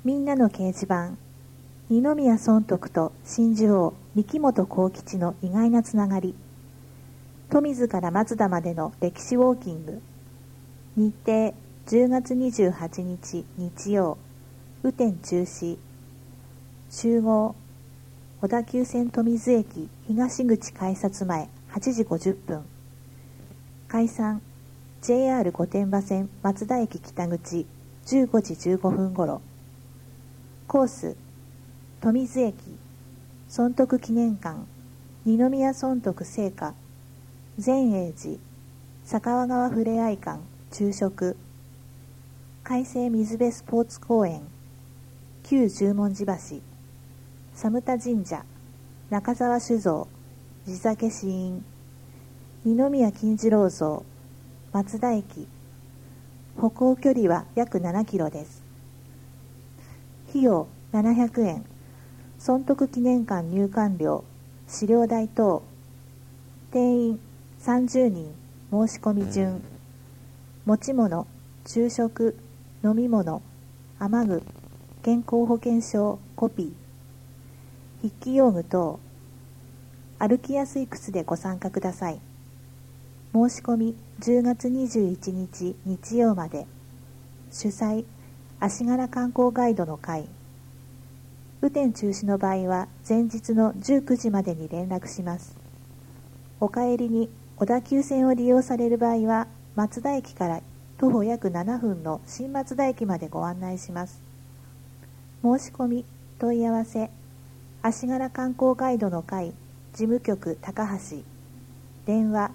みんなの掲示板、二宮尊徳と真珠王三木本幸吉の意外なつながり、富津から松田までの歴史ウォーキング、日程10月28日日曜、雨天中止、集合、小田急線富津駅東口改札前8時50分、解散、JR 御殿場線松田駅北口15時15分ごろ、コース、富津駅、尊徳記念館、二宮尊徳聖火、善栄寺、酒匂川ふれあい館、昼食、海星水辺スポーツ公園、旧十文字橋、寒田神社、中沢酒造、地酒試飲、二宮金次郎像、松田駅、歩行距離は約7キロです。費用700円、尊徳記念館入館料、資料代等、定員30人、申し込み順、持ち物、昼食、飲み物、雨具、健康保険証、コピー、筆記用具等、歩きやすい靴でご参加ください。申し込み10月21日日曜まで。主催、足柄観光ガイドの会。雨天中止の場合は前日の19時までに連絡します。お帰りに小田急線を利用される場合は松田駅から徒歩約7分の新松田駅までご案内します。申し込み、問い合わせ、足柄観光ガイドの会事務局高橋、電話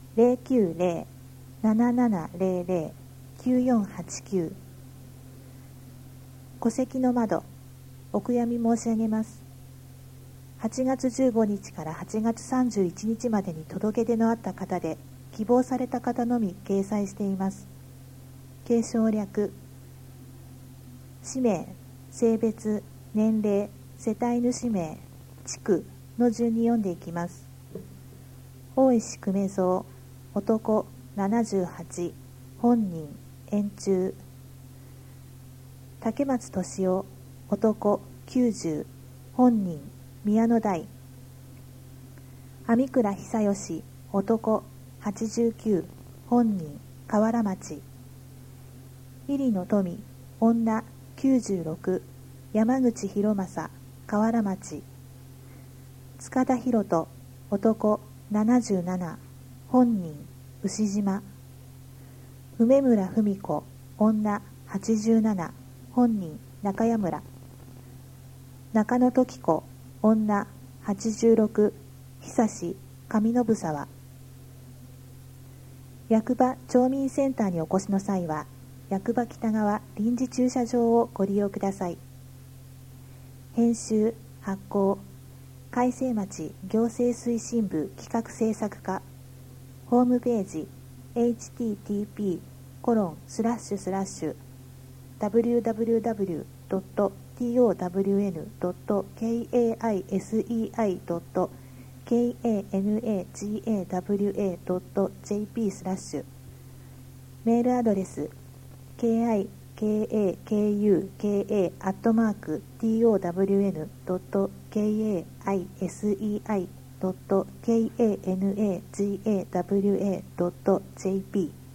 090-7700-9489。戸籍の窓、お悔やみ申し上げます。8月15日から8月31日までに届け出のあった方で希望された方のみ掲載しています。継承略、氏名、性別、年齢、世帯主名、地区の順に読んでいきます。大石久米蔵、男78、本人円柱。竹松俊夫、男90、本人宮野台。網倉久義、男89、本人河原町。入野富、女96、山口博正、河原町。塚田博人、男77、本人牛島。梅村文子、女87、本人中谷村。中野時子、女86、久志上信沢。役場町民センターにお越しの際は役場北側臨時駐車場をご利用ください。編集・発行、海星町行政推進部企画制作課。ホームページ http://www.towngawa.jp/ メールアドレス kikakuka@town.kaisei.kanagawa.jp